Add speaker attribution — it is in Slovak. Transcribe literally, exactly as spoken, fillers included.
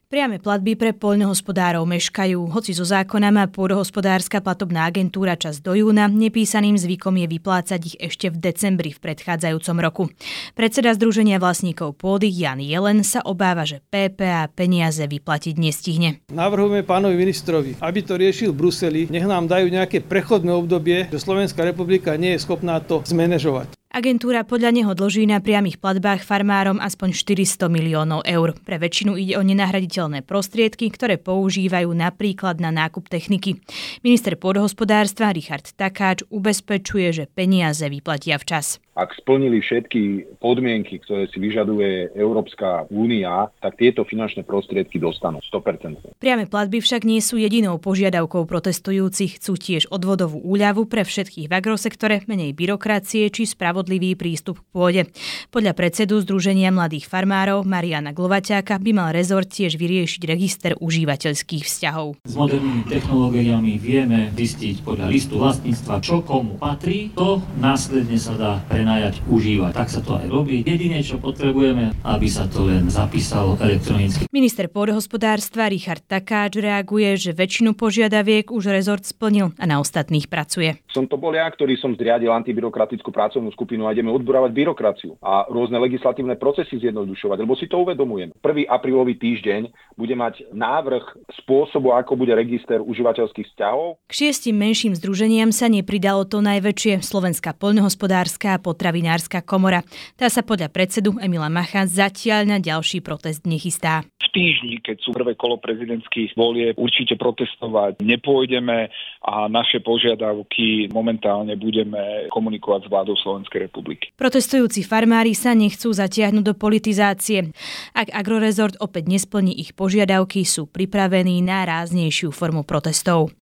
Speaker 1: Priame platby pre poľnohospodárov meškajú, hoci zo zákona má pôdohospodárska platobná agentúra čas do júna, nepísaným zvykom je vyplácať ich ešte v decembri v predchádzajúcom roku. Predseda Združenia vlastníkov pôdy Jan Jelen sa obáva, že pé pé á peniaze vyplatiť nestihne.
Speaker 2: Navrhujeme pánovi ministrovi, aby to riešil v Bruseli, nech nám dajú nejaké prechodné obdobie, že Slovenská republika nie je schopná to zmanéžovať.
Speaker 1: Agentúra podľa neho dlží na priamych platbách farmárom aspoň štyristo miliónov eur. Pre väčšinu ide o nenahraditeľné prostriedky, ktoré používajú napríklad na nákup techniky. Minister pôdohospodárstva Richard Takáč ubezpečuje, že peniaze vyplatia včas.
Speaker 3: Ak splnili všetky podmienky, ktoré si vyžaduje Európska únia, tak tieto finančné prostriedky dostanú sto percent.
Speaker 1: Priame platby však nie sú jedinou požiadavkou protestujúcich. Chcú tiež odvodovú úľavu pre všetkých v agrosektore, menej byrokracie či spravodlivý prístup k pôde. Podľa predsedu Združenia mladých farmárov Mariana Glovaťáka by mal rezort tiež vyriešiť register užívateľských vzťahov.
Speaker 4: S modernými technológiami vieme zistiť podľa listu vlastníctva, čo komu patrí, to následne sa dá prenajať, užívať. Tak sa to aj robí. Jedine, čo potrebujeme, aby sa to len zapísalo elektronicky.
Speaker 1: Minister pôdohospodárstva Richard Takáč reaguje, že väčšinu požiadaviek už rezort splnil a na ostatných pracuje.
Speaker 3: Som to bol ja, ktorý som zriadil antibyrokratickú pracovnú skupinu a ideme odburávať byrokraciu a rôzne legislatívne procesy zjednodušovať, lebo si to uvedomujem. prvý aprílový týždeň bude mať návrh spôsobu, ako bude register užívateľských vzťahov.
Speaker 1: K šiestim menším združeniam sa nepridalo to najväčšie, Slovenská poľnohospodárska a potravinárska komora. Tá sa podľa predsedu Emila Macha zatiaľ na ďalší protest nechystá.
Speaker 5: V týždni, keď sú prvé kolo prezidentských volieb, určite protestovať nepôjdeme a naše požiadavky momentálne budeme komunikovať s vládou Slovenskej republiky.
Speaker 1: Protestujúci farmári sa nechcú zatiahnuť do politizácie. Ak Agrorezort opäť nesplní ich požiadavky, sú pripravení na ráznejšiu formu protestov.